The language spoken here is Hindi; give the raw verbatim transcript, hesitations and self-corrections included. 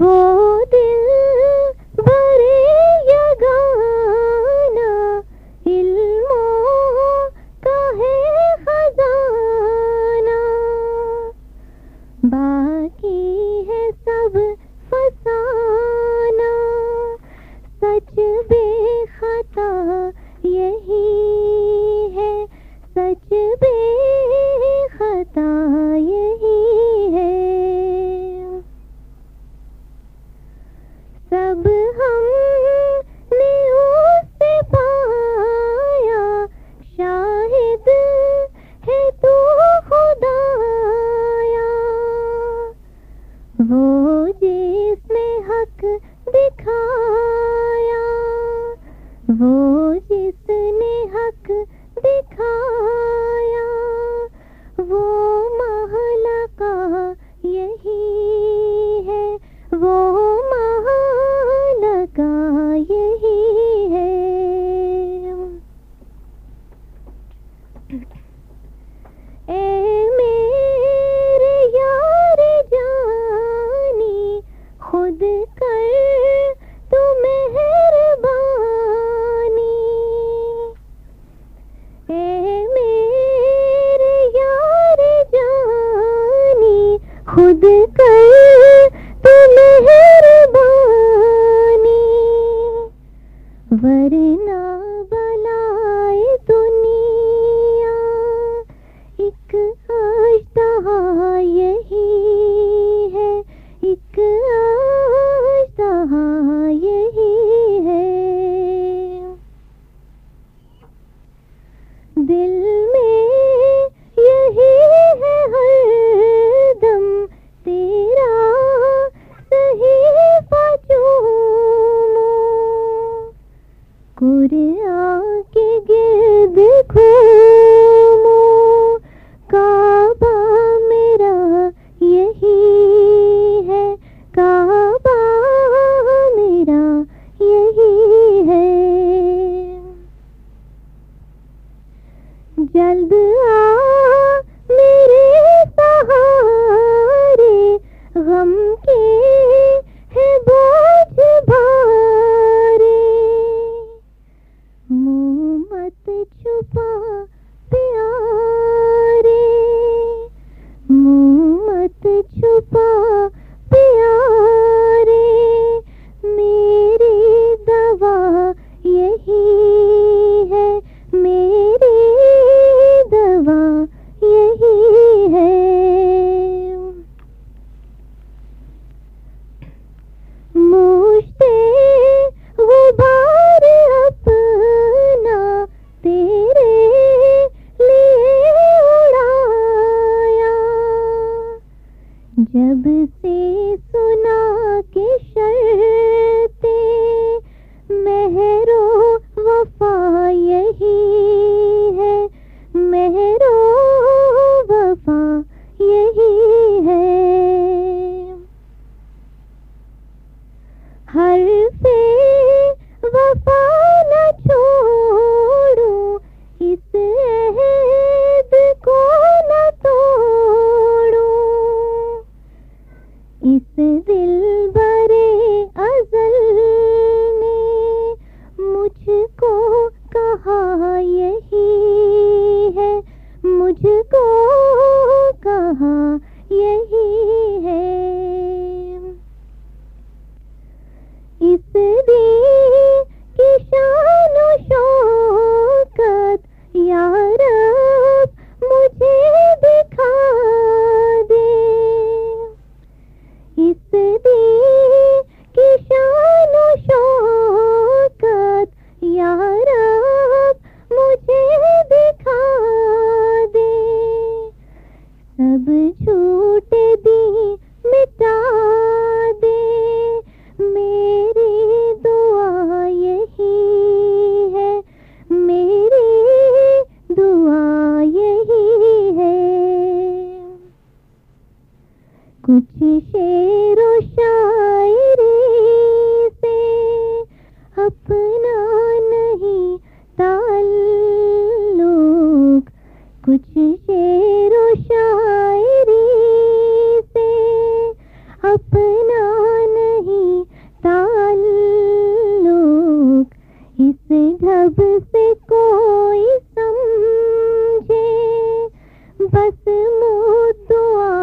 वो दिल भरे यगाना इल्मों का है खजाना, बाकी है सब फसाना, सच बेखता यही है, सच बेखता यही है। सब हमने उससे पाया, शाहिद है तू खुदाया, वो जिसने हक दिखाया, वो जिसने हक दिखाया, वो महला का यही है, वो महला का यही है। ए मेरे यार जानी खुद कर तू मेहरबानी, ए मेरे यार जानी खुद कर तू मेहरबानी, वरना बलाए दुनिया एक अजदहा यही है, एक अजदहा यही है। दिल में यही है हरदम तेरा सहीफा चूमो, कुरान के गिर्द घूमो, काबा मेरा यही है, काबा मेरा यही है। जल्द आ मेरे सहारे, गम के है बोझ भारे, मुँह मत छुपा प्यारे, मुँह मत छुपा प्यारे, मेरी दवा यही है, मेरी दवा यही है। मुझसे गुबार अपना तेरे लिए उड़ाया, जब से सुना के शर्ते मेहरो वफा यही है, मेहरो वफा यही है। हर से वफा न छोड़ो, इस अहद को न तोड़ो, इस दिल भरे अज़ल ने मुझको कहा यही है, मुझको कहा यही है। इस दी की शान और शौकत या रब मुझे दिखा दे, इस दी की शान और शौकत या रब मुझे दिखा दे, सब झूठे दी मिटा दे, मेरी दुआ यही है, मेरी दुआ यही है। कुछ शेरो शायरी से अपना नहीं ताल्लुक, कुछ शेरो शायरी से अपना नहीं मुद्दुआ